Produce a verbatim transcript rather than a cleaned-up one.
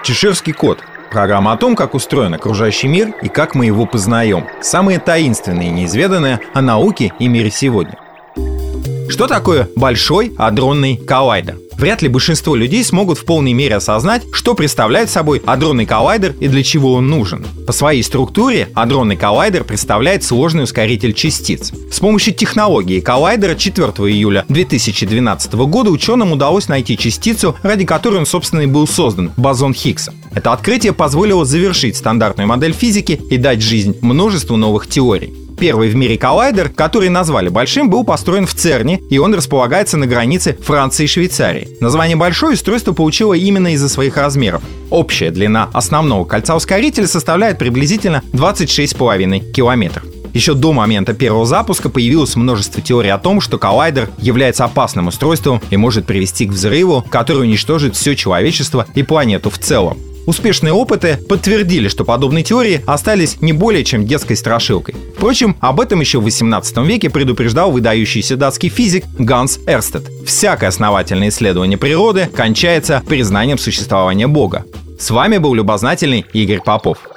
Чеширский кот. Программа о том, как устроен окружающий мир и как мы его познаем. Самые таинственные и неизведанные о науке и мире сегодня. Что такое Большой адронный коллайдер? Вряд ли большинство людей смогут в полной мере осознать, что представляет собой адронный коллайдер и для чего он нужен. По своей структуре адронный коллайдер представляет сложный ускоритель частиц. С помощью технологии коллайдера четвёртого июля две тысячи двенадцатого года ученым удалось найти частицу, ради которой он, собственно, и был создан – бозон Хиггса. Это открытие позволило завершить стандартную модель физики и дать жизнь множеству новых теорий. Первый в мире коллайдер, который назвали Большим, был построен в ЦЕРНе, и он располагается на границе Франции и Швейцарии. Название «Большой» устройство получило именно из-за своих размеров. Общая длина основного кольца ускорителя составляет приблизительно двадцать шесть целых пять десятых километров. Еще до момента первого запуска появилось множество теорий о том, что коллайдер является опасным устройством и может привести к взрыву, который уничтожит все человечество и планету в целом. Успешные опыты подтвердили, что подобные теории остались не более чем детской страшилкой. Впрочем, об этом еще в восемнадцатом веке предупреждал выдающийся датский физик Ганс Эрстед. Всякое основательное исследование природы кончается признанием существования Бога. С вами был любознательный Игорь Попов.